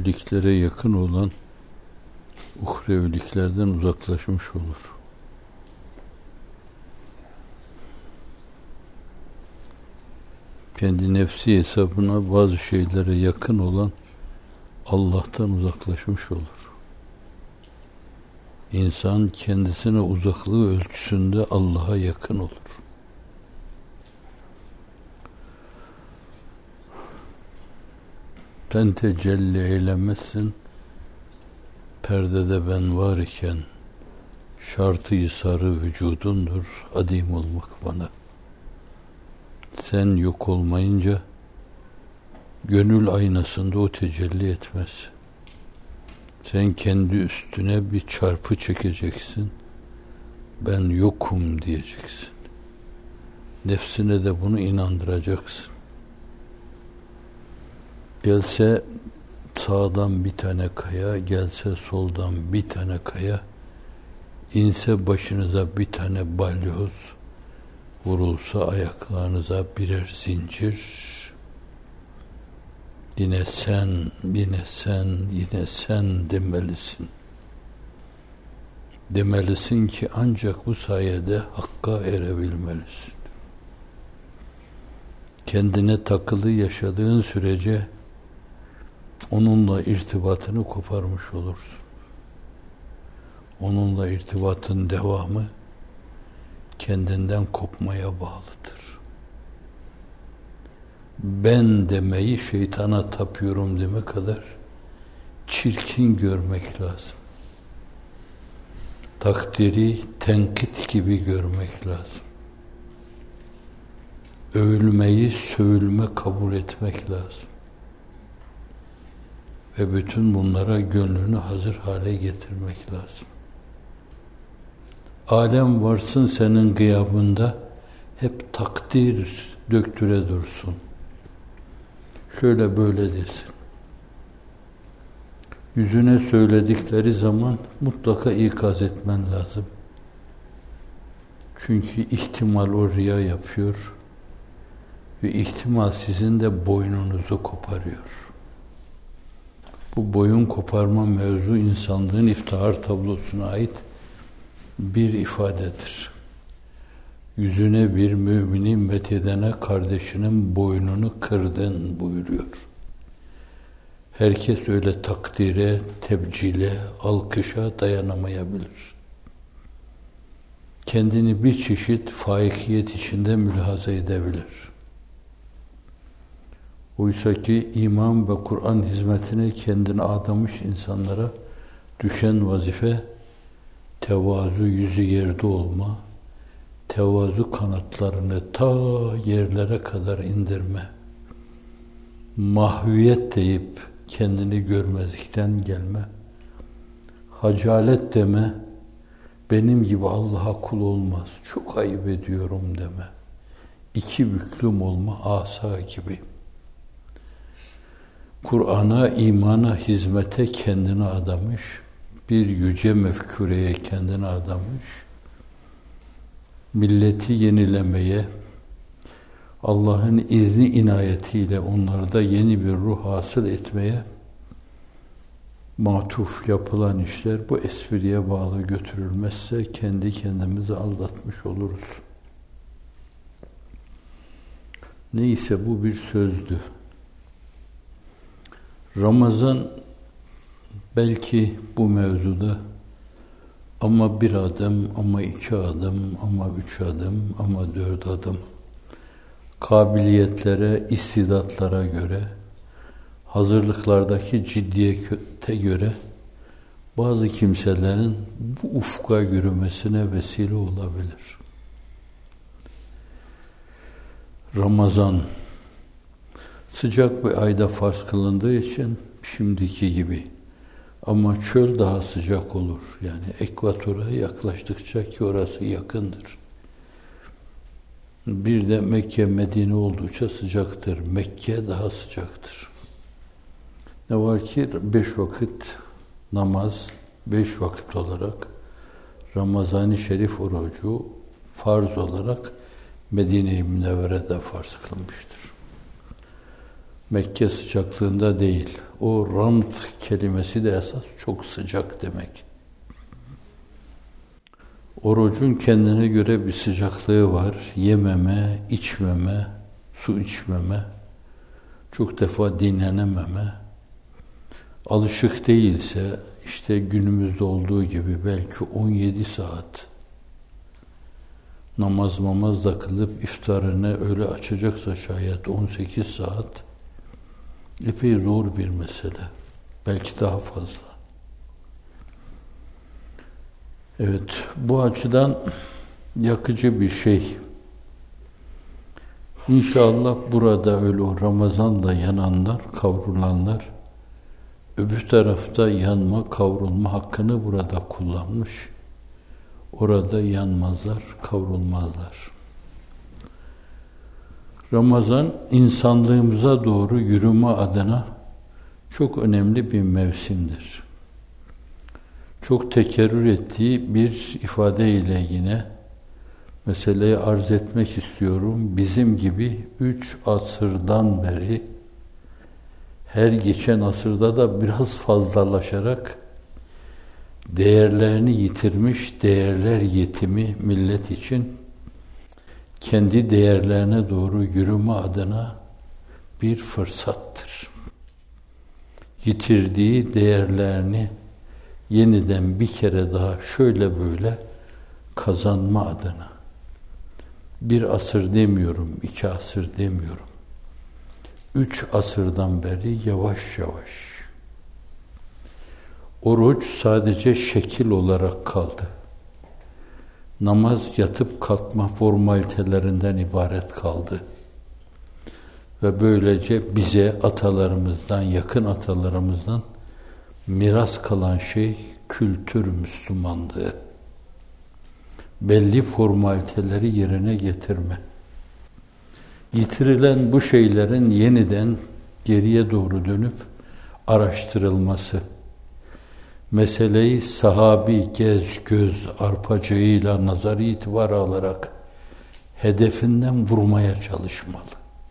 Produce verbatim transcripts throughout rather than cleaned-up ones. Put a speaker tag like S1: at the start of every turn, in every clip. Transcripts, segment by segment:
S1: dünyeviliklere yakın olan uhreviliklerden uzaklaşmış olur. Kendi nefsi hesabına bazı şeylere yakın olan Allah'tan uzaklaşmış olur. İnsan kendisine uzaklığı ölçüsünde Allah'a yakın olur. Sen tecelli eylemezsin, perdede ben var iken, şartı sarı vücudundur, adim olmak bana. Sen yok olmayınca, gönül aynasında o tecelli etmez. Sen kendi üstüne bir çarpı çekeceksin, ben yokum diyeceksin. Nefsine de bunu inandıracaksın. Gelse sağdan bir tane kaya, gelse soldan bir tane kaya, inse başınıza bir tane balyoz, vurulsa ayaklarınıza birer zincir, yine sen, yine sen, yine sen demelisin. Demelisin ki ancak bu sayede hakka erebilmelisin. Kendine takılı yaşadığın sürece onunla irtibatını koparmış olursun. Onunla irtibatın devamı kendinden kopmaya bağlıdır. Ben demeyi şeytana tapıyorum deme kadar çirkin görmek lazım. Takdiri tenkit gibi görmek lazım. Övülmeyi sövülme kabul etmek lazım. Ve bütün bunlara gönlünü hazır hale getirmek lazım. Alem varsın senin gıyabında, hep takdir döktüre dursun. Şöyle böyle desin. Yüzüne söyledikleri zaman mutlaka ikaz etmen lazım. Çünkü ihtimal o riya yapıyor ve ihtimal sizin de boynunuzu koparıyor. Bu boyun koparma mevzu insanlığın iftihar tablosuna ait bir ifadedir. Yüzüne bir mümini methedene kardeşinin boynunu kırdın buyuruyor. Herkes öyle takdire, tebcile, alkışa dayanamayabilir. Kendini bir çeşit faikiyet içinde mülahaza edebilir. Oysa ki iman ve Kur'an hizmetine kendini adamış insanlara düşen vazife, tevazu yüzü yerde olma, tevazu kanatlarını ta yerlere kadar indirme, mahviyet deyip kendini görmezlikten gelme, hacalet deme, benim gibi Allah'a kul olmaz, çok ayıp ediyorum deme, iki büklüm olma asa gibi. Kur'an'a, imana, hizmete kendini adamış, bir yüce mefkureye kendini adamış, milleti yenilemeye, Allah'ın izni inayetiyle onlarda yeni bir ruh hasıl etmeye matuf yapılan işler bu espriye bağlı götürülmezse kendi kendimizi aldatmış oluruz. Neyse bu bir sözdü. Ramazan belki bu mevzuda ama bir adım, ama iki adım, ama üç adım, ama dört adım kabiliyetlere, istidatlara göre, hazırlıklardaki ciddiyete göre bazı kimselerin bu ufka yürümesine vesile olabilir. Ramazan sıcak bir ayda farz kılındığı için şimdiki gibi. Ama çöl daha sıcak olur. Yani ekvatora yaklaştıkça ki orası yakındır. Bir de Mekke, Medine oldukça sıcaktır. Mekke daha sıcaktır. Ne var ki beş vakit namaz, beş vakit olarak Ramazan-ı Şerif orucu farz olarak Medine-i Münevvere'de farz kılınmıştır. Mekke sıcaklığında değil. O ramt kelimesi de esas çok sıcak demek. Orucun kendine göre bir sıcaklığı var. Yememe, içmeme, su içmeme, çok defa dinlenememe. Alışık değilse işte günümüzde olduğu gibi belki on yedi saat namaz mamaz da kılıp iftarını öyle açacaksa şayet on sekiz saat epey zor bir mesele. Belki daha fazla. Evet, bu açıdan yakıcı bir şey. İnşallah burada öyle o Ramazan'da yananlar, kavrulanlar, öbür tarafta yanma, kavrulma hakkını burada kullanmış. Orada yanmazlar, kavrulmazlar. Ramazan, insanlığımıza doğru yürüme adına çok önemli bir mevsimdir. Çok tekerrür ettiği bir ifadeyle yine meseleyi arz etmek istiyorum. Bizim gibi üç asırdan beri her geçen asırda da biraz fazlalaşarak değerlerini yitirmiş, değerler yetimi millet için kendi değerlerine doğru yürüme adına bir fırsattır. Yitirdiği değerlerini yeniden bir kere daha şöyle böyle kazanma adına. Bir asır demiyorum, iki asır demiyorum. Üç asırdan beri yavaş yavaş. Oruç sadece şekil olarak kaldı. Namaz yatıp kalkma formalitelerinden ibaret kaldı. Ve böylece bize atalarımızdan, yakın atalarımızdan miras kalan şey kültür Müslümanlığı. Belli formaliteleri yerine getirme. Yitirilen bu şeylerin yeniden geriye doğru dönüp araştırılması. Meseleyi sahabi gez göz arpacığıyla nazari itibar alarak hedefinden vurmaya çalışmalı.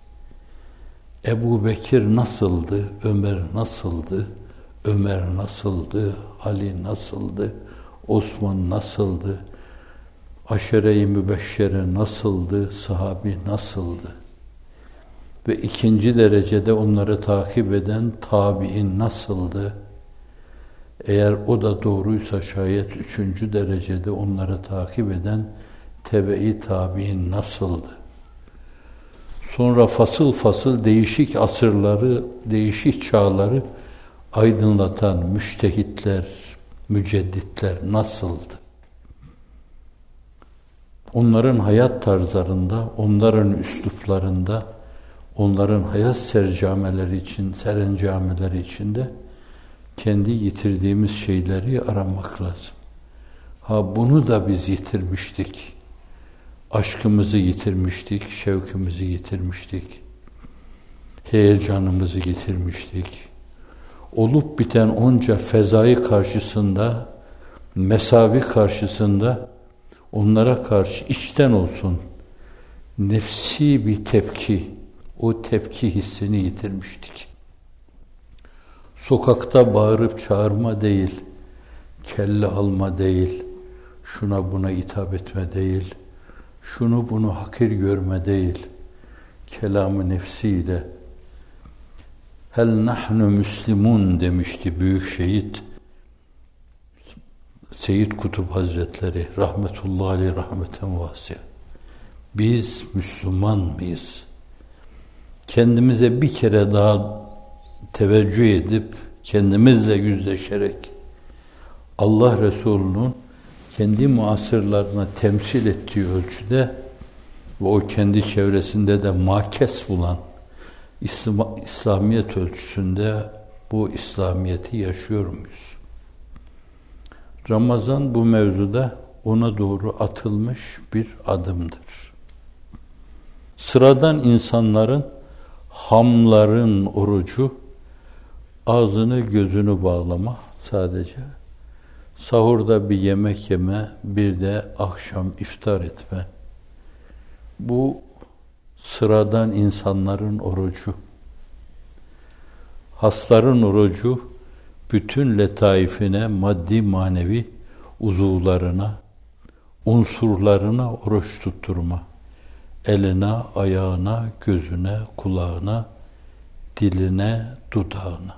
S1: Ebu Bekir nasıldı, Ömer nasıldı, Ömer nasıldı, Ali nasıldı, Osman nasıldı, Aşere-i Mübeşşere nasıldı, sahabi nasıldı? Ve ikinci derecede onları takip eden tabi'in nasıldı? Eğer o da doğruysa şayet üçüncü derecede onları takip eden tebe-i tabi'in nasıldı? Sonra fasıl fasıl değişik asırları, değişik çağları aydınlatan müştehitler, mücedditler nasıldı? Onların hayat tarzlarında, onların üsluplarında, onların hayat sercameleri için, serencameleri içinde kendi yitirdiğimiz şeyleri aramak lazım. Ha bunu da biz yitirmiştik. Aşkımızı yitirmiştik, şevkimizi yitirmiştik. Heyecanımızı yitirmiştik. Olup biten onca fezayı karşısında, mesavi karşısında onlara karşı içten olsun nefsi bir tepki, o tepki hissini yitirmiştik. Sokakta bağırıp çağırma değil, kelle alma değil, şuna buna hitap etme değil, şunu bunu hakir görme değil, kelam-ı nefsiyle hel nahnu müslimun demişti büyük şehit Seyyid Kutup Hazretleri rahmetullahi aleyh rahmeten vasiye. Biz Müslüman mıyız? Kendimize bir kere daha teveccüh edip kendimizle yüzleşerek Allah Resulü'nün kendi muasırlarına temsil ettiği ölçüde ve o kendi çevresinde de makes bulan İslam, İslamiyet ölçüsünde bu İslamiyeti yaşıyor muyuz? Ramazan bu mevzuda ona doğru atılmış bir adımdır. Sıradan insanların, hamların orucu, ağzını gözünü bağlama sadece, sahurda bir yemek yeme, bir de akşam iftar etme. Bu sıradan insanların orucu. Hasların orucu bütün letaifine, maddi manevi uzuvlarına, unsurlarına oruç tutturma. Eline, ayağına, gözüne, kulağına, diline, dudağına.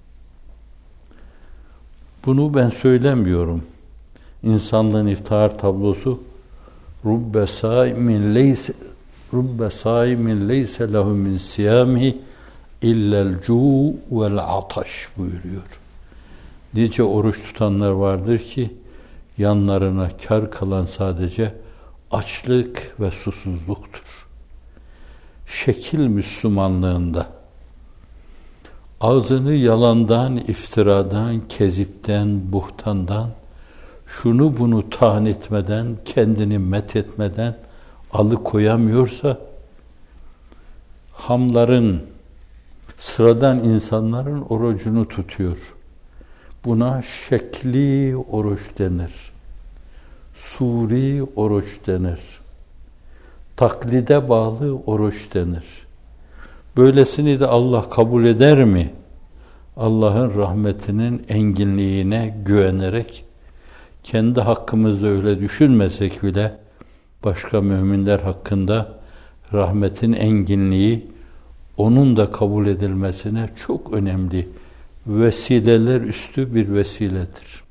S1: Bunu ben söylemiyorum. İnsanlığın iftihar tablosu Rubbe saimin leyse Rubbe saimin leyse lehu min siyamihi illel cu' vel ataş buyuruyor. Nice oruç tutanlar vardır ki yanlarına kar kalan sadece açlık ve susuzluktur. Şekil Müslümanlığında ağzını yalandan, iftiradan, kezipten, buhtandan, şunu bunu tahan etmeden, kendini methetmeden alıkoyamıyorsa, hamların, sıradan insanların orucunu tutuyor. Buna şekli oruç denir. Suri oruç denir. Taklide bağlı oruç denir. Böylesini de Allah kabul eder mi? Allah'ın rahmetinin enginliğine güvenerek, kendi hakkımızda öyle düşünmesek bile, başka müminler hakkında rahmetin enginliği, onun da kabul edilmesine çok önemli, vesileler üstü bir vesiledir.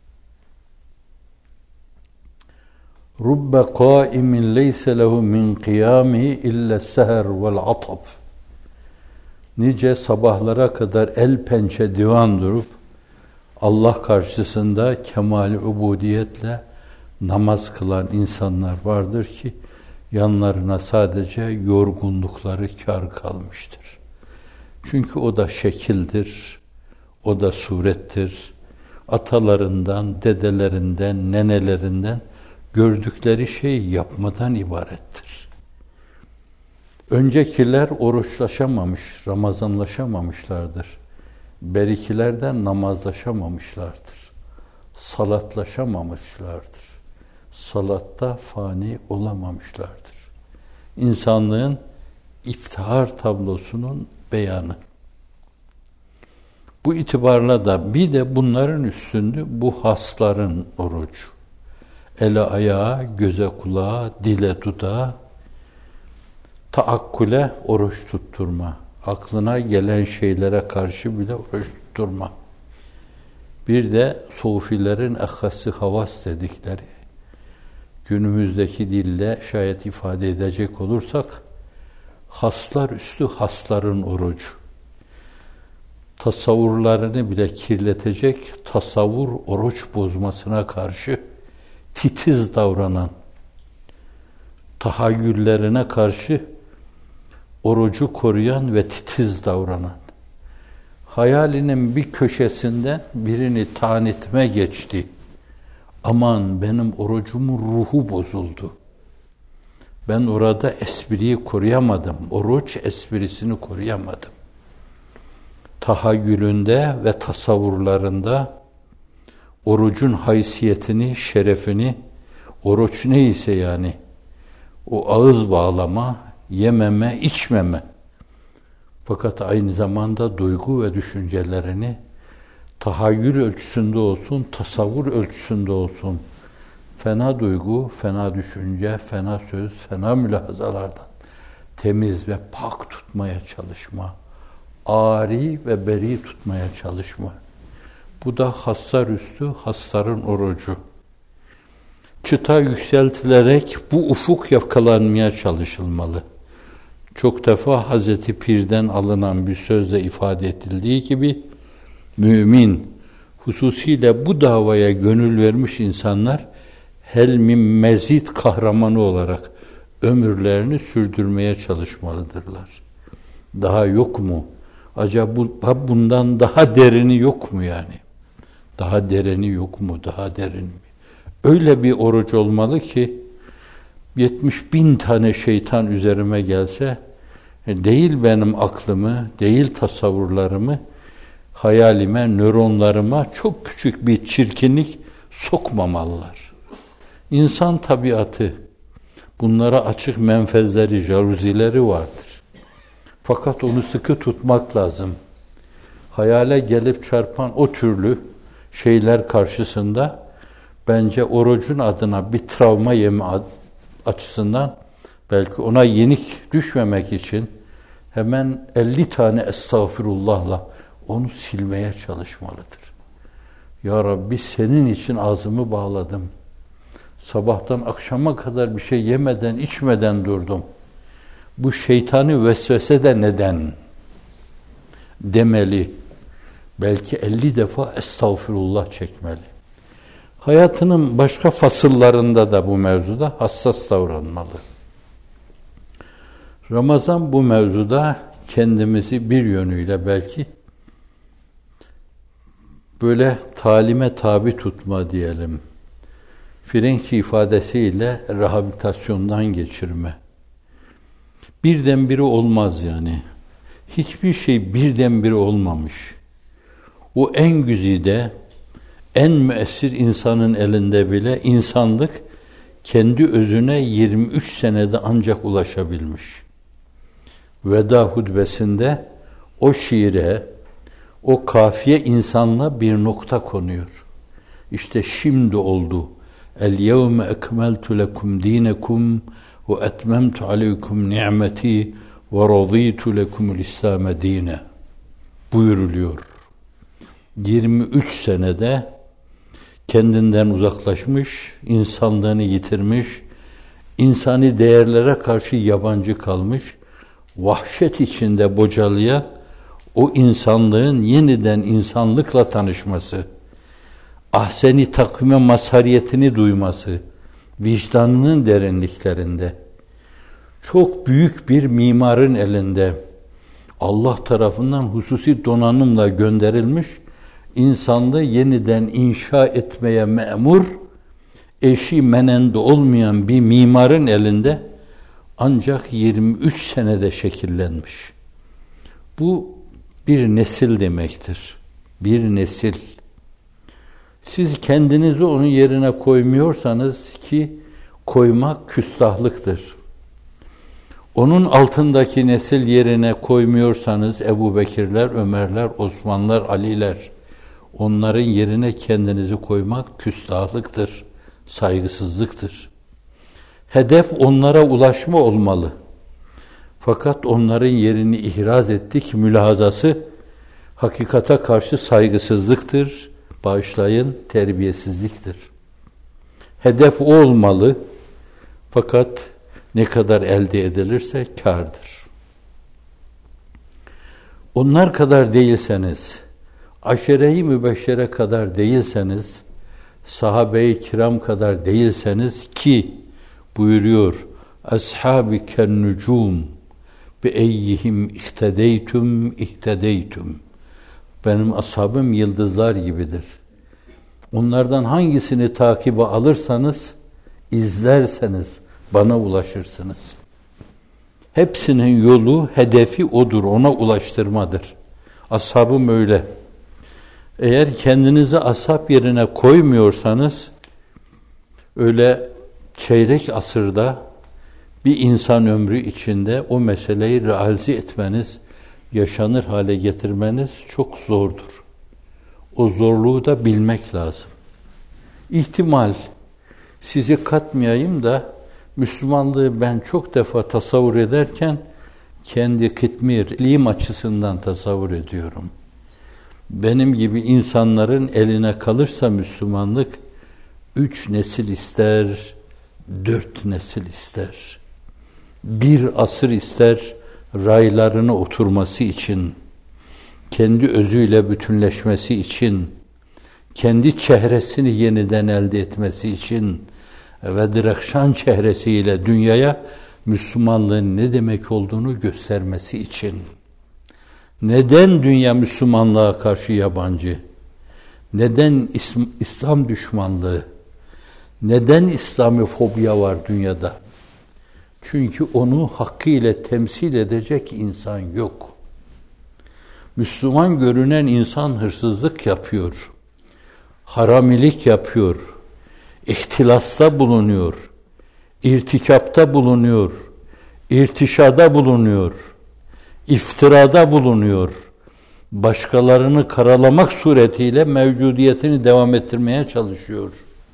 S1: Rubbe kâimin leyse lehu min kıyâmihi illa seher vel atab. Nice sabahlara kadar el pençe divan durup Allah karşısında kemal-i ubudiyetle namaz kılan insanlar vardır ki yanlarına sadece yorgunlukları kâr kalmıştır. Çünkü o da şekildir, o da surettir. Atalarından, dedelerinden, nenelerinden gördükleri şey yapmadan ibarettir. Öncekiler oruçlaşamamış, Ramazanlaşamamışlardır. Berikilerden namazlaşamamışlardır. Salatlaşamamışlardır. Salatta fani olamamışlardır. İnsanlığın iftihar tablosunun beyanı. Bu itibarla da bir de bunların üstünde bu hasların orucu. Ele ayağa, göze kulağa, dile dudağa, taakkule oruç tutturma. Aklına gelen şeylere karşı bile oruç tutturma. Bir de sufilerin ehhası havas dedikleri, günümüzdeki dille şayet ifade edecek olursak, haslar üstü hasların orucu. Tasavvurlarını bile kirletecek, tasavvur oruç bozmasına karşı titiz davranan, tahayyüllerine karşı orucu koruyan ve titiz davranan, hayalinin bir köşesinden birini tanitme geçti. Aman benim orucumun ruhu bozuldu. Ben orada espriyi koruyamadım. Oruç esprisini koruyamadım. Tahayyülünde ve tasavvurlarında orucun haysiyetini, şerefini, oruç neyse yani, o ağız bağlama, yememe, içmeme. Fakat aynı zamanda duygu ve düşüncelerini tahayyül ölçüsünde olsun, tasavvur ölçüsünde olsun, fena duygu, fena düşünce, fena söz, fena mülahazalardan temiz ve pak tutmaya çalışma, ari ve beri tutmaya çalışma. Bu da hassar üstü, hasların orucu. Çıta yükseltilerek bu ufuk yakalanmaya çalışılmalı. Çok defa Hazreti Pir'den alınan bir sözle ifade edildiği gibi, mümin, hususiyle bu davaya gönül vermiş insanlar, helm-i mezid kahramanı olarak ömürlerini sürdürmeye çalışmalıdırlar. Daha yok mu? Acaba bundan daha derini yok mu yani? Daha derini yok mu? Daha derin mi? Öyle bir oruç olmalı ki yetmiş bin tane şeytan üzerime gelse değil benim aklımı, değil tasavvurlarımı, hayalime, nöronlarıma çok küçük bir çirkinlik sokmamalılar. İnsan tabiatı, bunlara açık menfezleri, jaluzileri vardır. Fakat onu sıkı tutmak lazım. hayale gelip çarpan o türlü şeyler karşısında bence orucun adına bir travma yeme açısından belki ona yenik düşmemek için hemen elli tane estağfirullah'la onu silmeye çalışmalıdır. Ya Rabbi senin için ağzımı bağladım. Sabahtan akşama kadar bir şey yemeden, içmeden durdum. Bu şeytani vesvese de neden? Demeli. Belki elli defa estağfirullah çekmeli. Hayatının başka fasıllarında da bu mevzuda hassas davranmalı. Ramazan bu mevzuda kendimizi bir yönüyle belki böyle talime tabi tutma diyelim. Frenç ifadesiyle rehabilitasyondan geçirme. Birdenbire olmaz yani. Hiçbir şey birdenbire olmamış. O en güzide, en müessir insanın elinde bile insanlık kendi özüne yirmi üç senede ancak ulaşabilmiş. Veda hutbesinde o şiire, o kafiye insanla bir nokta konuyor. İşte şimdi oldu. El-yevme ekmeltu lekum dinekum ve etmemtu aleykum ni'meti ve raditu lekumul İslam'e dine buyuruluyor. yirmi üç senede kendinden uzaklaşmış, insanlığını yitirmiş, insani değerlere karşı yabancı kalmış, vahşet içinde bocalayan o insanlığın yeniden insanlıkla tanışması, ahseni takvime mazhariyetini duyması, vicdanının derinliklerinde, çok büyük bir mimarın elinde, Allah tarafından hususi donanımla gönderilmiş, insanlığı yeniden inşa etmeye memur, eşi menende olmayan bir mimarın elinde ancak yirmi üç senede şekillenmiş. Bu bir nesil demektir. Bir nesil. Siz kendinizi onun yerine koymuyorsanız ki koymak küstahlıktır. Onun altındaki nesil yerine koymuyorsanız Ebu Bekirler, Ömerler, Osmanlar, Aliler, onların yerine kendinizi koymak küstahlıktır, saygısızlıktır. Hedef onlara ulaşma olmalı. Fakat onların yerini ihraz ettik mülahazası hakikate karşı saygısızlıktır, bağışlayın, terbiyesizliktir. Hedef o olmalı. Fakat ne kadar elde edilirse kârdır. Onlar kadar değilseniz, aşere-i mübeşşere kadar değilseniz, sahabe-i kiram kadar değilseniz ki buyuruyor, ashâbi ken-nücûm bi-eyyihim ihtedeytüm ihtedeytüm. Benim ashabım yıldızlar gibidir. Onlardan hangisini takibe alırsanız, izlerseniz bana ulaşırsınız. Hepsinin yolu, hedefi odur, ona ulaştırmadır. Ashabım öyle. Eğer kendinizi ashab yerine koymuyorsanız, öyle çeyrek asırda bir insan ömrü içinde o meseleyi realize etmeniz, yaşanır hale getirmeniz çok zordur. O zorluğu da bilmek lazım. İhtimal, sizi katmayayım da Müslümanlığı ben çok defa tasavvur ederken kendi kıtmirliğim açısından tasavvur ediyorum. Benim gibi insanların eline kalırsa Müslümanlık üç nesil ister, dört nesil ister. Bir asır ister raylarına oturması için, kendi özüyle bütünleşmesi için, kendi çehresini yeniden elde etmesi için ve direkşan çehresiyle dünyaya Müslümanlığın ne demek olduğunu göstermesi için. Neden dünya Müslümanlığa karşı yabancı? Neden İslam düşmanlığı? Neden İslamofobya var dünyada? Çünkü onu hakkıyla temsil edecek insan yok. Müslüman görünen insan hırsızlık yapıyor, haramilik yapıyor, ihtilasta bulunuyor, irtikapta bulunuyor, irtişada bulunuyor, iftirada bulunuyor, başkalarını karalamak suretiyle mevcudiyetini devam ettirmeye çalışıyor.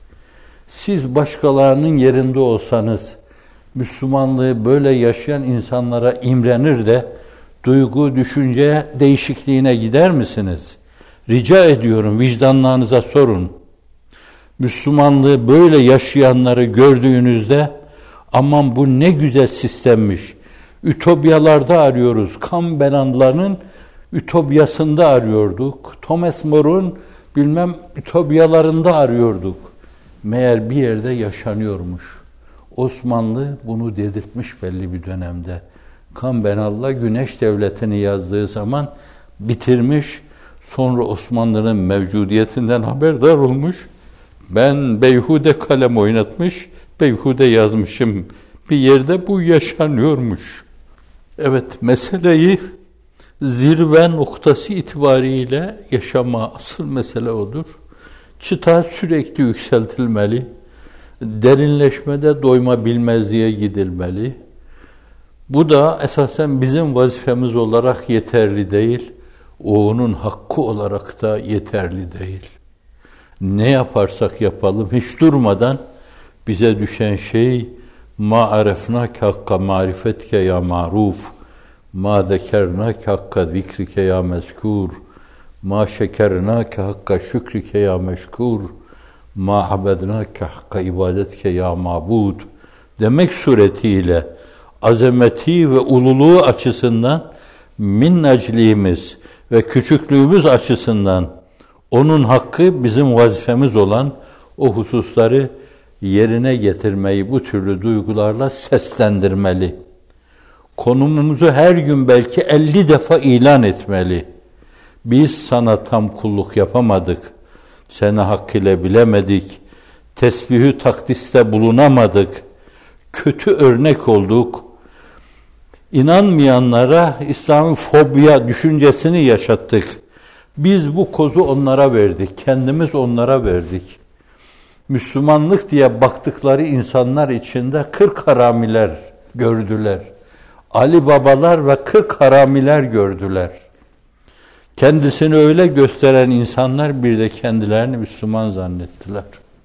S1: Siz başkalarının yerinde olsanız, Müslümanlığı böyle yaşayan insanlara imrenir de duygu, düşünce değişikliğine gider misiniz? Rica ediyorum, vicdanlarınıza sorun. Müslümanlığı böyle yaşayanları gördüğünüzde, aman bu ne güzel sistemmiş. Ütopyalarda arıyoruz. Kambelanların ütopyasında arıyorduk. Thomas More'un bilmem ütopyalarında arıyorduk. Meğer bir yerde yaşanıyormuş. Osmanlı bunu dedirtmiş belli bir dönemde. Kambenal'la Güneş Devleti'ni yazdığı zaman bitirmiş. Sonra Osmanlı'nın mevcudiyetinden haberdar olmuş. Ben beyhude kalem oynatmış, beyhude yazmışım. Bir yerde bu yaşanıyormuş. Evet, meseleyi zirve noktası itibariyle yaşama asıl mesele odur. Çıta sürekli yükseltilmeli. Derinleşmede doyma bilmezliğe gidilmeli. Bu da esasen bizim vazifemiz olarak yeterli değil. O onun hakkı olarak da yeterli değil. Ne yaparsak yapalım hiç durmadan bize düşen şey ma arefnâke hakka marifetke ya maruf, ma zekernâke hakka zikrike ya mezkûr, ma şekernâke hakka şükrike ya meşkûr, ma abednâke hakka ibadetke ya mabud demek suretiyle azameti ve ululuğu açısından minnaciliğimiz ve küçüklüğümüz açısından onun hakkı bizim vazifemiz olan o hususları yerine getirmeyi bu türlü duygularla seslendirmeli. Konumumuzu her gün belki elli defa ilan etmeli. Biz sana tam kulluk yapamadık, seni hakkıyla bilemedik, tesbihü takdiste bulunamadık, kötü örnek olduk. İnanmayanlara İslam'ın fobya düşüncesini yaşattık. Biz bu kozu onlara verdik, kendimiz onlara verdik. Müslümanlık diye baktıkları insanlar içinde kırk haramiler gördüler. Ali babalar ve kırk haramiler gördüler. Kendisini öyle gösteren insanlar bir de kendilerini Müslüman zannettiler.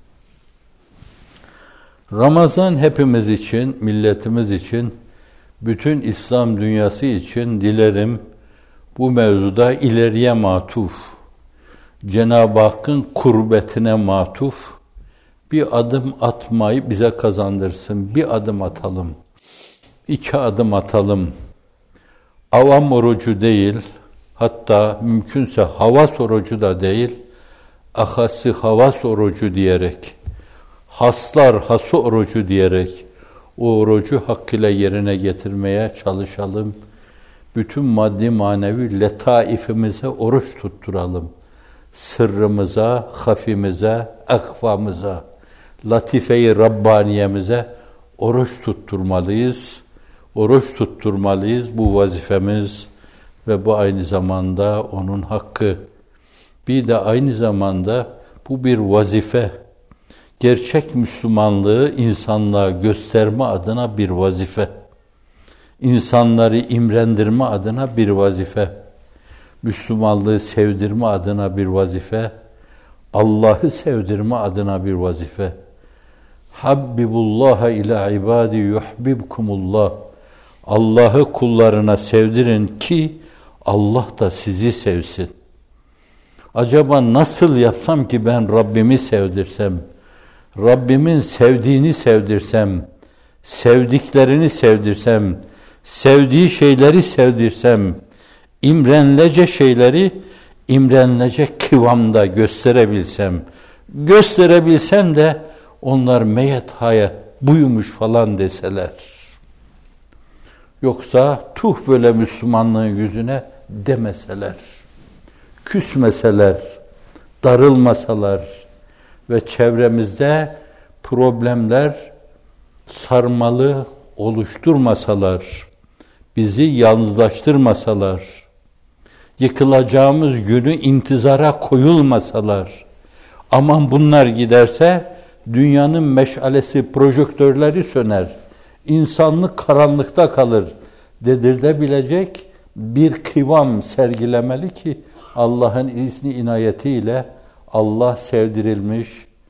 S1: Ramazan hepimiz için, milletimiz için, bütün İslam dünyası için dilerim bu mevzuda ileriye matuf, Cenab-ı Hakk'ın kurbetine matuf bir adım atmayı bize kazandırsın. Bir adım atalım, iki adım atalım. Avam orucu değil, hatta mümkünse havas orucu da değil, ahası havas orucu diyerek, haslar hası orucu diyerek o orucu hakkıyla yerine getirmeye çalışalım. Bütün maddi manevi letaifimize oruç tutturalım. Sırrımıza, hafimize, akvamıza, latife-i Rabbaniyemize oruç tutturmalıyız. Oruç tutturmalıyız. Bu vazifemiz ve bu aynı zamanda onun hakkı. Bir de aynı zamanda bu bir vazife. Gerçek Müslümanlığı insanlığa gösterme adına bir vazife. İnsanları imrendirme adına bir vazife. Müslümanlığı sevdirme adına bir vazife. Allah'ı sevdirme adına bir vazife. Habbibullaha ila ibadi yuhbibkumullah. Allah'ı kullarına sevdirin ki Allah da sizi sevsin. Acaba nasıl yapsam ki ben Rabbimi sevdirsem, Rabbimin sevdiğini sevdirsem, sevdiklerini sevdirsem, sevdiği şeyleri sevdirsem, imrenlece şeyleri imrenlece kıvamda gösterebilsem, gösterebilsem de onlar meyet hayat buymuş falan deseler. Yoksa tuh böyle Müslümanlığın yüzüne demeseler, küsmeseler, darılmasalar ve çevremizde problemler sarmalı oluşturmasalar, bizi yalnızlaştırmasalar, yıkılacağımız günü intizara koyulmasalar, aman bunlar giderse dünyanın meşalesi, projektörleri söner, insanlık karanlıkta kalır dedirtebilecek bir kıvam sergilemeli ki Allah'ın izni inayetiyle Allah sevdirilmiş,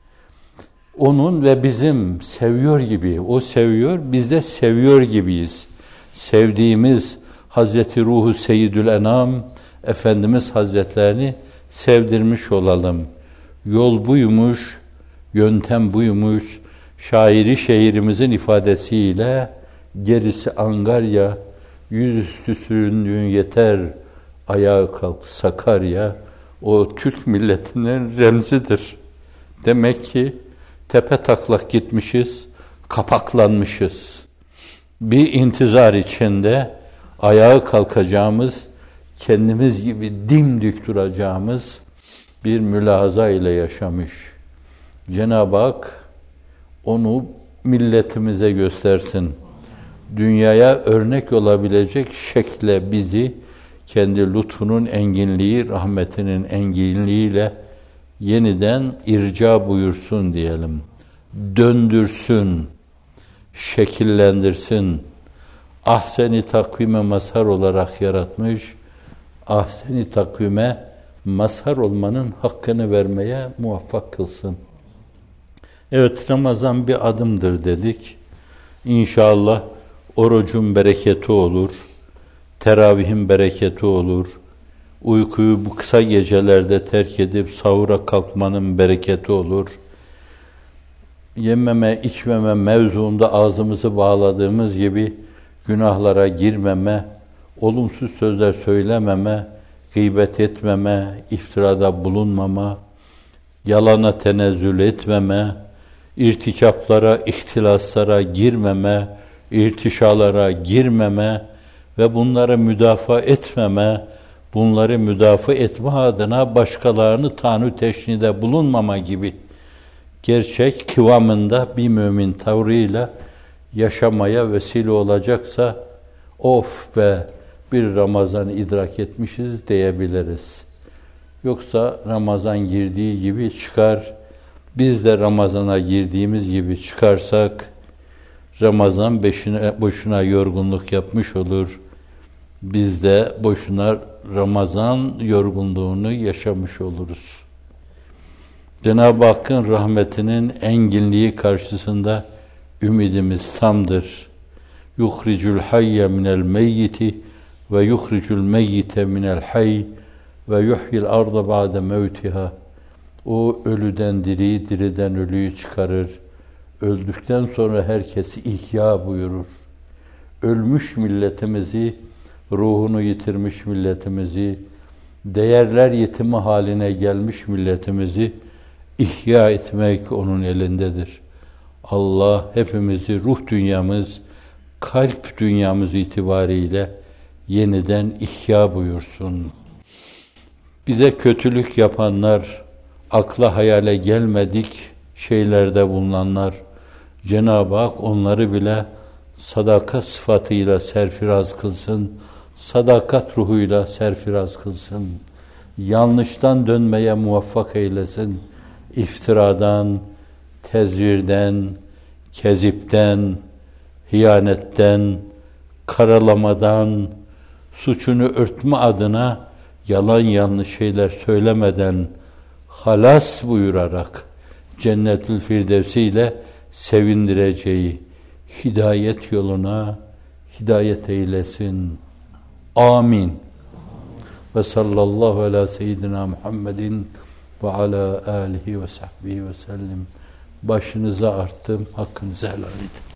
S1: onun ve bizim seviyor gibi, o seviyor, biz de seviyor gibiyiz. Sevdiğimiz Hazreti Ruhu Seyyidül Enam Efendimiz Hazretlerini sevdirmiş olalım. Yol buymuş, yöntem buymuş, şairi şehrimizin ifadesiyle gerisi Angarya, yüzüstü süründüğün yeter, ayağa kalk Sakarya, o Türk milletinin remzidir. Demek ki tepe taklak gitmişiz, kapaklanmışız. Bir intizar içinde ayağa kalkacağımız, kendimiz gibi dimdik duracağımız bir mülahaza ile yaşamış. Cenab-ı Hak onu milletimize göstersin. Dünyaya örnek olabilecek şekle bizi kendi lütfunun enginliği, rahmetinin enginliğiyle yeniden irca buyursun diyelim. Döndürsün, şekillendirsin. Ahsen-i takvime mazhar olarak yaratmış, ahsen-i takvime mazhar olmanın hakkını vermeye muvaffak kılsın. Evet, Ramazan bir adımdır dedik. İnşallah orucun bereketi olur, teravihin bereketi olur, uykuyu bu kısa gecelerde terk edip sahura kalkmanın bereketi olur. Yememe, içmeme mevzuunda ağzımızı bağladığımız gibi günahlara girmeme, olumsuz sözler söylememe, gıybet etmeme, iftirada bulunmama, yalana tenezzül etmeme, irtikaplara, ihtilaslara girmeme, irtişalara girmeme ve bunları müdafaa etmeme, bunları müdafaa etme adına başkalarını tanü teşnide bulunmama gibi gerçek kıvamında bir mümin tavrıyla yaşamaya vesile olacaksa, of be, bir Ramazan'ı idrak etmişiz diyebiliriz. Yoksa Ramazan girdiği gibi çıkar, biz de Ramazan'a girdiğimiz gibi çıkarsak, Ramazan beşine, boşuna yorgunluk yapmış olur. Biz de boşuna Ramazan yorgunluğunu yaşamış oluruz. Cenab-ı Hakk'ın rahmetinin enginliği karşısında ümidimiz tamdır. Yuhricul hayye minel meyyiti ve yuhricul meyyite minel hayy ve yuhyil arda ba'de mevtiha. O ölüden diriyi, diriden ölüyü çıkarır. Öldükten sonra herkesi ihya buyurur. Ölmüş milletimizi, ruhunu yitirmiş milletimizi, değerler yetimi haline gelmiş milletimizi ihya etmek onun elindedir. Allah hepimizi ruh dünyamız, kalp dünyamız itibariyle yeniden ihya buyursun. Bize kötülük yapanlar, akla hayale gelmedik şeylerde bulunanlar, Cenab-ı Hak onları bile sadakat sıfatıyla serfiraz kılsın, sadakat ruhuyla serfiraz kılsın, yanlıştan dönmeye muvaffak eylesin, iftiradan, tezvirden, kezipten, hiyanetten, karalamadan, suçunu örtme adına yalan yanlış şeyler söylemeden halas buyurarak Cennetül Firdevsi ile sevindireceği hidayet yoluna hidayet eylesin. Amin. Ve sallallahu ala seyyidina Muhammedin ve ala alihi ve sahbihi ve sellem. Başınıza arttım, hakkınızı helal edin.